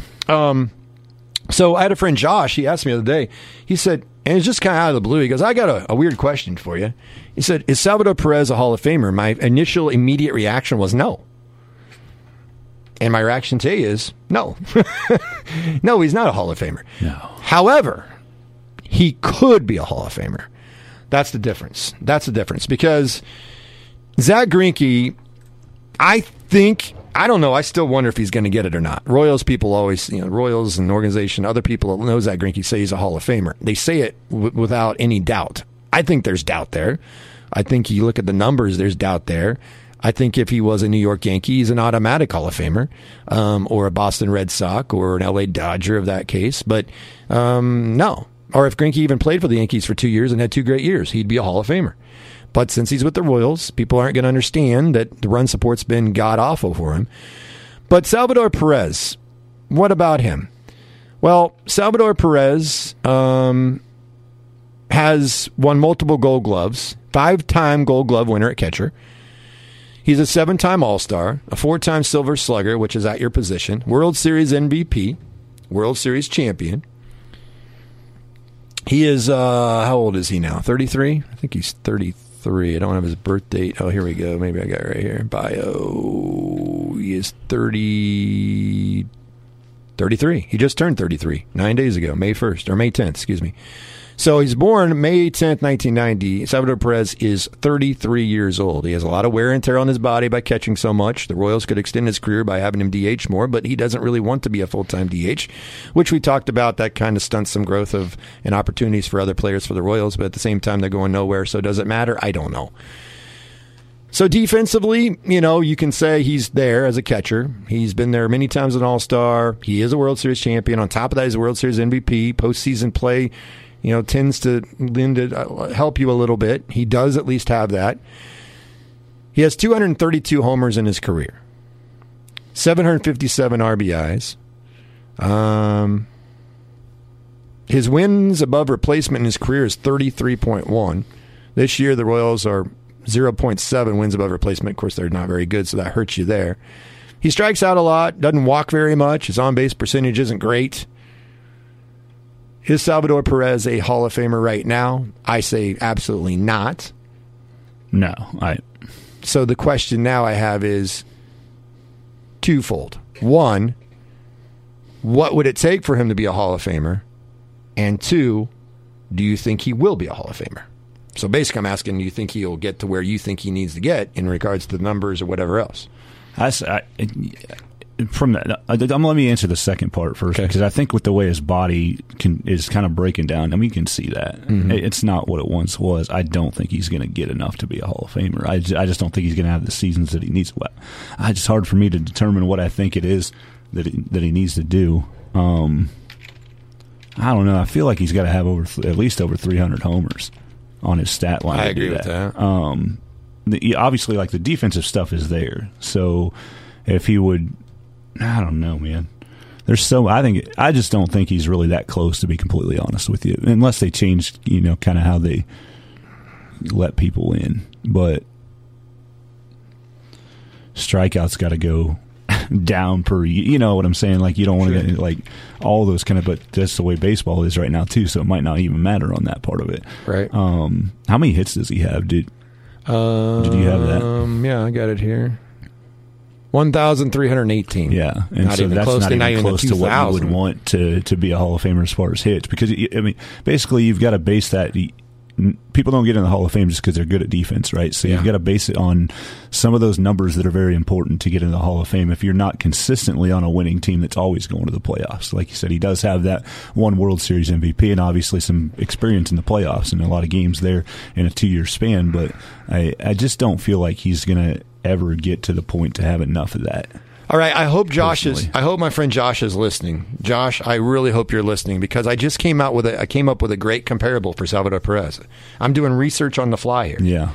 So I had a friend, Josh, he asked me the other day, he said, and it's just kind of out of the blue, he goes, I got a weird question for you. He said, is Salvador Perez a Hall of Famer? My initial immediate reaction was no. And my reaction today is no. No, he's not a Hall of Famer. No. However, he could be a Hall of Famer. That's the difference. Because Zach Greinke, I don't know. I still wonder if he's going to get it or not. Royals people always, Royals and organization, other people that know Zach Greinke say he's a Hall of Famer. They say it without any doubt. I think there's doubt there. I think you look at the numbers, there's doubt there. I think if he was a New York Yankee, he's an automatic Hall of Famer, or a Boston Red Sox or an LA Dodger of that case. But no. Or if Greinke even played for the Yankees for 2 years and had 2 great years, he'd be a Hall of Famer. But since he's with the Royals, people aren't going to understand that the run support's been god-awful for him. But Salvador Perez, what about him? Well, Salvador Perez has won multiple Gold Gloves, 5-time Gold Glove winner at catcher. He's a 7-time All-Star, a 4-time Silver Slugger, which is at your position, World Series MVP, World Series champion. He is, how old is he now? 33? I think he's 33. I don't have his birth date. Oh, here we go. Maybe I got it right here. Bio. He is 33. He just turned 33 9 days ago, May 1st, or May 10th, excuse me. So he's born May 10th, 1990. Salvador Perez is 33 years old. He has a lot of wear and tear on his body by catching so much. The Royals could extend his career by having him DH more, but he doesn't really want to be a full-time DH, which we talked about. That kind of stunts some growth of and opportunities for other players for the Royals, but at the same time, they're going nowhere, so does it matter? I don't know. So defensively, you can say he's there as a catcher. He's been there many times as an All-Star. He is a World Series champion. On top of that, he's a World Series MVP. Postseason play tends to help you a little bit. He does at least have that. He has 232 homers in his career, 757 RBIs. His wins above replacement in his career is 33.1. This year, the Royals are 0.7 wins above replacement. Of course, they're not very good, so that hurts you there. He strikes out a lot, doesn't walk very much. His on-base percentage isn't great. Is Salvador Perez a Hall of Famer right now? I say absolutely not. No. So the question now I have is twofold. One, what would it take for him to be a Hall of Famer? And two, do you think he will be a Hall of Famer? So basically I'm asking, do you think he'll get to where you think he needs to get in regards to the numbers or whatever else? From that, let me answer the second part first, because I think with the way his body is kind of breaking down, I mean, you can see that. Mm-hmm. It's not what it once was. I don't think he's going to get enough to be a Hall of Famer. I just don't think he's going to have the seasons that he needs. It's just hard for me to determine what I think it is that he needs to do. I don't know. I feel like he's got to have at least over 300 homers on his stat line. I agree with that. Obviously, like, the defensive stuff is there. So if he would, I don't know, man. I just don't think he's really that close, to be completely honest with you, unless they change, kind of how they let people in. But strikeouts got to go down per, you know what I'm saying? Like, you don't want to get like all those kind of, but that's the way baseball is right now too. So it might not even matter on that part of it. Right. How many hits does he have? Did you have that? Yeah, I got it here. 1,318. Yeah, and not so even that's close not to, even close to what you would want to be a Hall of Famer as far as hits. Because, I mean, basically you've got to base that. People don't get in the Hall of Fame just because they're good at defense, right? So you've got to base it on some of those numbers that are very important to get into the Hall of Fame. If you're not consistently on a winning team that's always going to the playoffs, like you said, he does have that one World Series MVP and obviously some experience in the playoffs and a lot of games there in a 2-year span. But I just don't feel like he's going to ever get to the point to have enough of that. All right, I hope I hope my friend Josh is listening. Josh, I really hope you're listening, because I just came up with a great comparable for Salvador Perez. I'm doing research on the fly here. Yeah.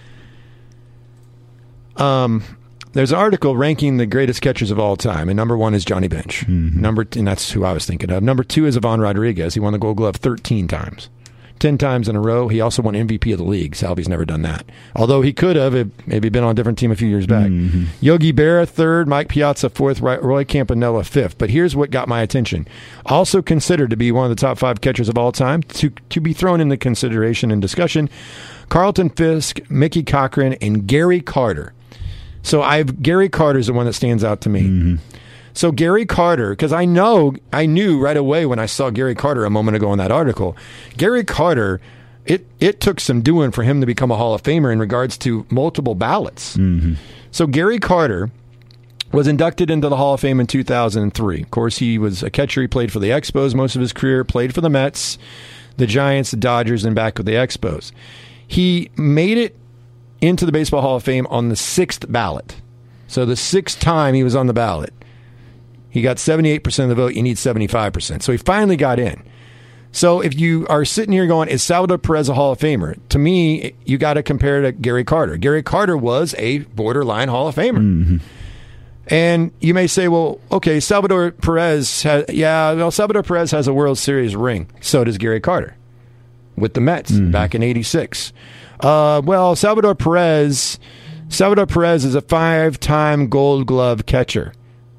There's an article ranking the greatest catchers of all time, and number 1 is Johnny Bench. Mm-hmm. And that's who I was thinking of. Number 2 is Ivan Rodriguez. He won the Gold Glove 13 times. 10 times in a row. He also won MVP of the league. Salvi's never done that. Although he could have, maybe been on a different team a few years back. Mm-hmm. Yogi Berra, 3rd. Mike Piazza, 4th. Roy Campanella, 5th. But here's what got my attention. Also considered to be one of the top 5 catchers of all time, to be thrown into consideration and discussion, Carlton Fisk, Mickey Cochran, and Gary Carter. So Gary Carter's the one that stands out to me. Mm-hmm. So Gary Carter, because I knew right away when I saw Gary Carter a moment ago in that article, Gary Carter, it took some doing for him to become a Hall of Famer in regards to multiple ballots. Mm-hmm. So Gary Carter was inducted into the Hall of Fame in 2003. Of course, he was a catcher. He played for the Expos most of his career, played for the Mets, the Giants, the Dodgers, and back with the Expos. He made it into the Baseball Hall of Fame on the 6th ballot. So the 6th time he was on the ballot. He got 78% of the vote. You need 75%. So he finally got in. So if you are sitting here going, is Salvador Perez a Hall of Famer? To me, you got to compare to Gary Carter. Gary Carter was a borderline Hall of Famer. Mm-hmm. And you may say, well, okay, Salvador Perez has a World Series ring. So does Gary Carter with the Mets back in '86. Salvador Perez is a 5-time Gold Glove catcher.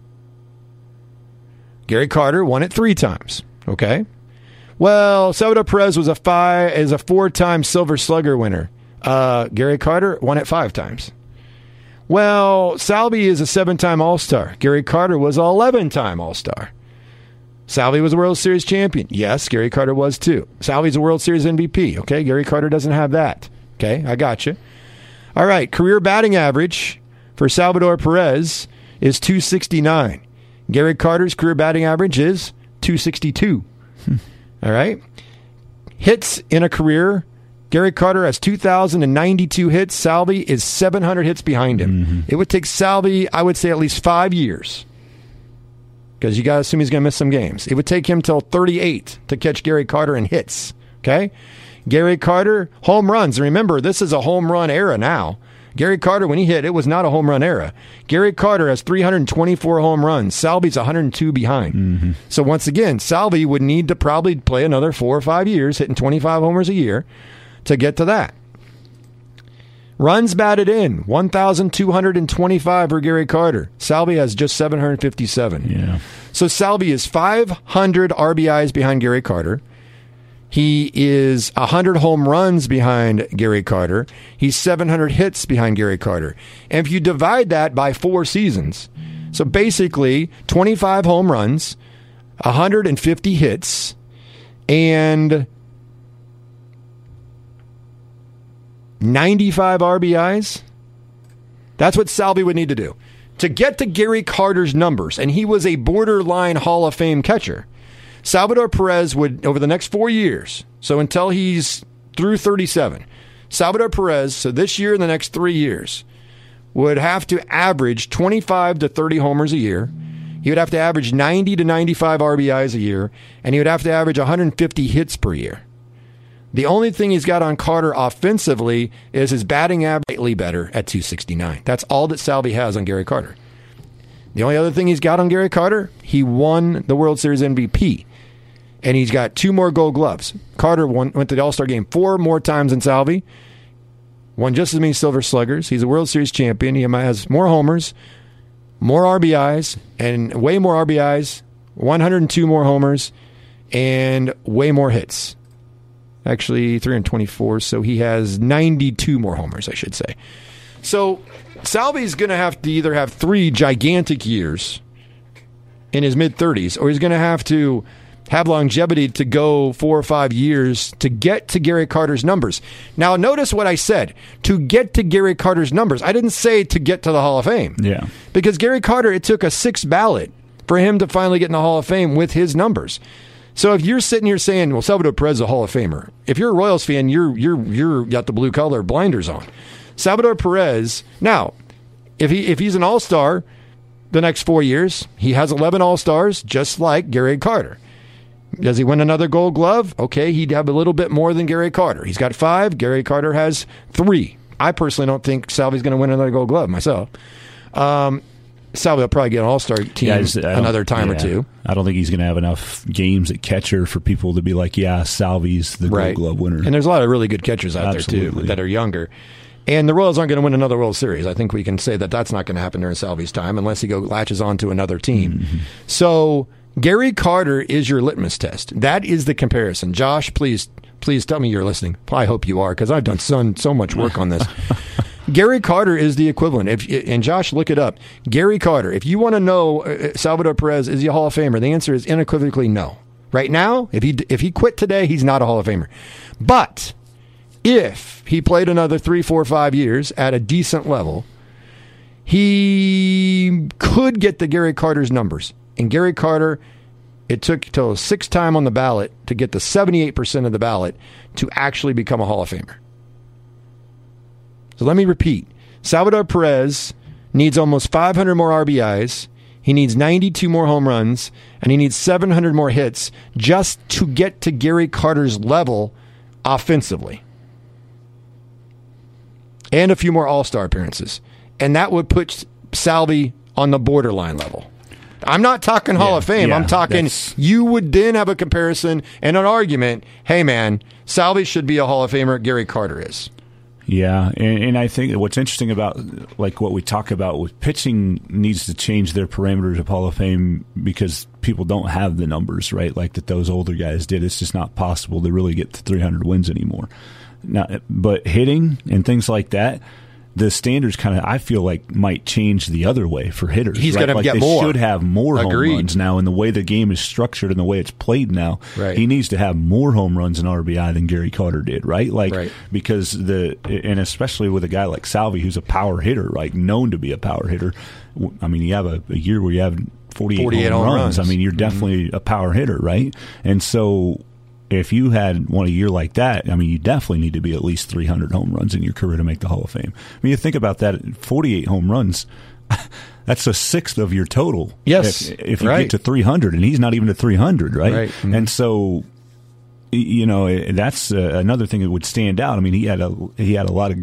Gary Carter won it 3 times. Okay. Well, Salvador Perez is a 4-time Silver Slugger winner. Gary Carter won it 5 times. Well, Salvi is a 7-time All-Star. Gary Carter was an 11-time All-Star. Salvi was a World Series champion. Yes, Gary Carter was too. Salvi's a World Series MVP. Okay, Gary Carter doesn't have that. Okay, I got you. All right, career batting average for Salvador Perez is .269. Gary Carter's career batting average is .262. All right. Hits in a career, Gary Carter has 2,092 hits. Salvi is 700 hits behind him. Mm-hmm. It would take Salvi, I would say, at least 5 years, because you got to assume he's going to miss some games. It would take him till 38 to catch Gary Carter in hits. Okay. Gary Carter, home runs. Remember, this is a home run era now. Gary Carter, when he hit, it was not a home run era. Gary Carter has 324 home runs. Salvi's 102 behind. Mm-hmm. So once again, Salvi would need to probably play another 4 or 5 years, hitting 25 homers a year, to get to that. Runs batted in, 1,225 for Gary Carter. Salvi has just 757. Yeah. So Salvi is 500 RBIs behind Gary Carter. He is 100 home runs behind Gary Carter. He's 700 hits behind Gary Carter. And if you divide that by 4 seasons, so basically 25 home runs, 150 hits, and 95 RBIs, that's what Salvi would need to do to get to Gary Carter's numbers. And he was a borderline Hall of Fame catcher. Salvador Perez would, over the next 4 years, so until he's through 37, Salvador Perez, so this year and the next 3 years, would have to average 25 to 30 homers a year. He would have to average 90 to 95 RBIs a year, and he would have to average 150 hits per year. The only thing he's got on Carter offensively is his batting average slightly better at 269. That's all that Salvi has on Gary Carter. The only other thing he's got on Gary Carter, he won the World Series MVP. And he's got 2 more Gold Gloves. Carter went to the All-Star game 4 more times than Salvi. Won just as many Silver Sluggers. He's a World Series champion. He has more homers, more RBIs, and way more RBIs, 102 more homers, and way more hits. Actually, 324, so he has 92 more homers, I should say. So Salvi's going to have to either have 3 gigantic years in his mid-30s, or he's going to have to have longevity to go 4 or 5 years to get to Gary Carter's numbers. Now, notice what I said. To get to Gary Carter's numbers. I didn't say to get to the Hall of Fame. Yeah. Because Gary Carter, it took a 6th ballot for him to finally get in the Hall of Fame with his numbers. So if you're sitting here saying, well, Salvador Perez is a Hall of Famer, if you're a Royals fan, you're got the blue collar blinders on. Salvador Perez, now, if he's an all-star the next 4 years, he has 11 all-stars, just like Gary Carter. Does he win another Gold Glove? Okay, he'd have a little bit more than Gary Carter. He's got 5. Gary Carter has 3. I personally don't think Salvi's going to win another Gold Glove myself. Salvi will probably get an all-star team another time or 2. I don't think he's going to have enough games at catcher for people to be like, yeah, Salvi's the Gold Glove winner. And there's a lot of really good catchers out there, too, that are younger. And the Royals aren't going to win another World Series. I think we can say that that's not going to happen during Salvi's time unless he latches on to another team. Mm-hmm. So Gary Carter is your litmus test. That is the comparison. Josh, please tell me you're listening. I hope you are, because I've done so much work on this. Gary Carter is the equivalent. And Josh, look it up. Gary Carter, if you want to know Salvador Perez, is he a Hall of Famer? The answer is unequivocally no. Right now, if he quit today, he's not a Hall of Famer. But if he played another 3, 4, 5 years at a decent level, he could get the Gary Carter's numbers. And Gary Carter, it took till 6th time on the ballot to get the 78% of the ballot to actually become a Hall of Famer. So let me repeat. Salvador Perez needs almost 500 more RBIs. He needs 92 more home runs, and he needs 700 more hits just to get to Gary Carter's level offensively. And a few more All-Star appearances. And that would put Salvi on the borderline level. I'm not talking Hall of Fame. I'm talking you would then have a comparison and an argument. Hey, man, Salvi should be a Hall of Famer. Gary Carter is. Yeah, and I think what's interesting about like what we talk about with pitching needs to change their parameters of Hall of Fame because people don't have the numbers, right, like that those older guys did. It's just not possible to really get to 300 wins anymore. Now, but hitting and things like that, the standards kind of, I feel like, might change the other way for hitters. He's right? going to like get they more. Should have more Agreed. home runs now, and the way the game is structured and the way it's played now, right. He needs to have more home runs and RBI than Gary Carter did, right? Like right. Because and especially with a guy like Salvi, who's a power hitter, like known to be a power hitter. I mean, you have a year where you have 48 home runs. I mean, you're definitely a power hitter, right? And so, if you had a year like that, I mean, you definitely need to be at least 300 home runs in your career to make the Hall of Fame. I mean, you think about that, 48 home runs, that's 1/6 of your total. Yes. If you get to 300, and he's not even to 300, right? Right. Mm-hmm. And so, you know, that's another thing that would stand out. I mean, he had a lot of great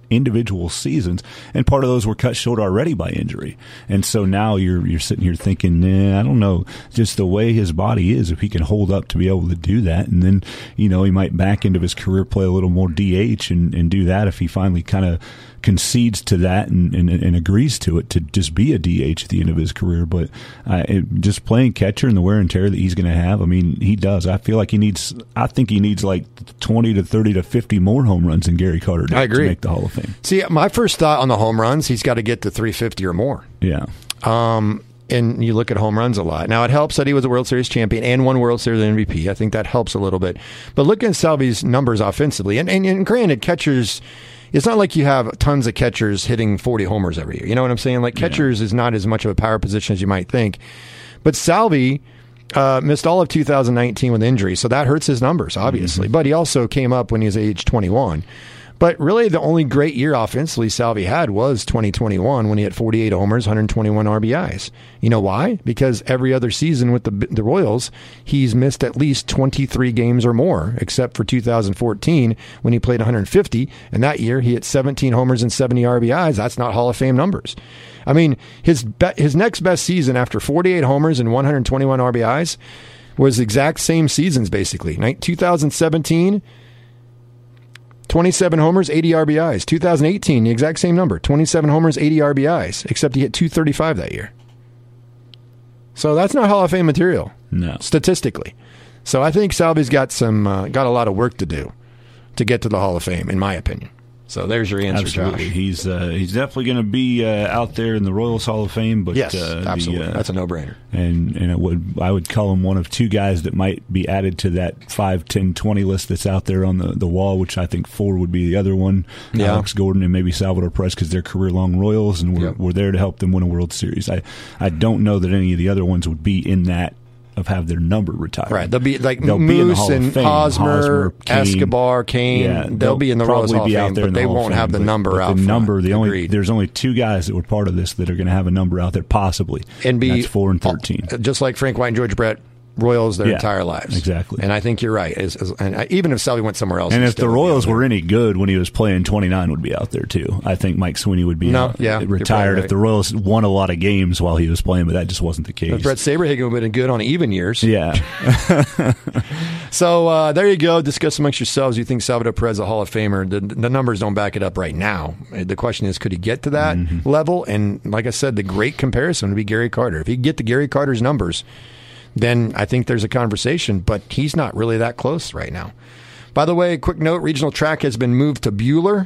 individual seasons, and part of those were cut short already by injury. And so now you're sitting here thinking, I don't know, just the way his body is, if he can hold up to be able to do that. And then, he might back into his career, play a little more DH and do that if he finally kind of concedes to that and agrees to it, to just be a DH at the end of his career. But just playing catcher and the wear and tear that he's going to have, he does. I think he needs like 20 to 30 to 50 more home runs than Gary Carter did to make the Hall of Fame. See, my first thought on the home runs, he's got to get to 350 or more. Yeah. And you look at home runs a lot. Now, it helps that he was a World Series champion and won World Series MVP. I think that helps a little bit. But look at Salvi's numbers offensively. And granted, catchers, it's not like you have tons of catchers hitting 40 homers every year. You know what I'm saying? Like, catchers is not as much of a power position as you might think. But Salvi missed all of 2019 with injury, so that hurts his numbers, obviously. Mm-hmm. But he also came up when he was age 21. But really, the only great year offensively Salvi had was 2021 when he had 48 homers, 121 RBIs. You know why? Because every other season with the Royals, he's missed at least 23 games or more, except for 2014 when he played 150. And that year, he hit 17 homers and 70 RBIs. That's not Hall of Fame numbers. His next best season after 48 homers and 121 RBIs was the exact same seasons, basically. 2017... 27 homers, 80 RBIs. 2018, the exact same number. 27 homers, 80 RBIs, except he hit 235 that year. So that's not Hall of Fame material, statistically. So I think Salvi's got a lot of work to do to get to the Hall of Fame, in my opinion. So there's your answer, absolutely. Josh. He's definitely going to be out there in the Royals Hall of Fame. But yes, absolutely. That's a no-brainer. And I would call him one of two guys that might be added to that 5, 10, 20 list that's out there on the wall, which I think 4 would be the other one. Yeah. Alex Gordon and maybe Salvador Perez, because they're career-long Royals, and we're there to help them win a World Series. I don't know that any of the other ones would be in that of have their number retired. Right. They'll be like Moose and Hosmer, Kane, Escobar, Kane. Yeah, they'll be in the Royals Hall of Fame, but they won't have the number out front. There's only 2 guys that were part of this that are going to have a number out there, possibly. And that's 4 and 13. Just like Frank White and George Brett, Royals their entire lives. Exactly. And I think you're right. And even if Salvi went somewhere else. And if the Royals were any good when he was playing, 29 would be out there too. I think Mike Sweeney would be retired if the Royals won a lot of games while he was playing, but that just wasn't the case. But Brett Saberhagen would have been good on even years. Yeah. So there you go. Discuss amongst yourselves. You think Salvador Perez is a Hall of Famer? The numbers don't back it up right now. The question is, could he get to that level? And like I said, the great comparison would be Gary Carter. If he could get to Gary Carter's numbers, then I think there's a conversation, but he's not really that close right now. By the way, quick note, regional track has been moved to Bueller.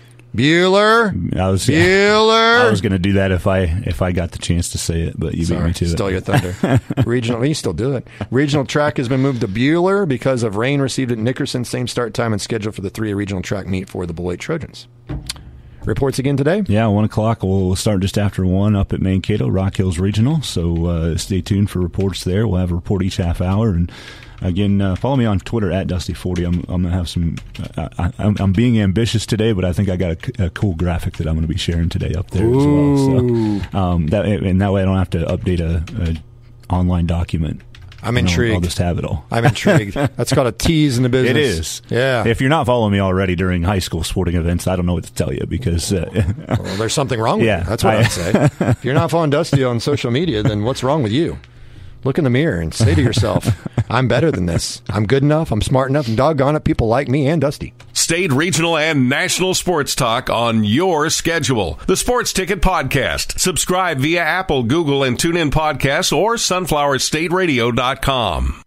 I was going to do that if I got the chance to say it, but you beat me to it. Stole your thunder. Regional, you still do it. Regional track has been moved to Bueller because of rain received at Nickerson. Same start time and schedule for the 3A regional track meet for the Beloit Trojans. Reports again today? Yeah, 1 o'clock. We'll start just after 1 up at Mankato, Rock Hills Regional. So stay tuned for reports there. We'll have a report each half hour. And again, follow me on Twitter at Dusty40. I'm going to have some. I'm being ambitious today, but I think I got a cool graphic that I'm going to be sharing today up there as well. So that way I don't have to update a online document. I'm intrigued. I'll just have it all. I'm intrigued. That's called a tease in the business. It is. Yeah. If you're not following me already during high school sporting events, I don't know what to tell you because... well, there's something wrong with you. That's what I'd say. If you're not following Dusty on social media, then what's wrong with you? Look in the mirror and say to yourself, I'm better than this. I'm good enough. I'm smart enough. And doggone it, people like me and Dusty. State, regional, and national sports talk on your schedule. The Sports Ticket Podcast. Subscribe via Apple, Google, and TuneIn Podcasts or sunflowerstateradio.com.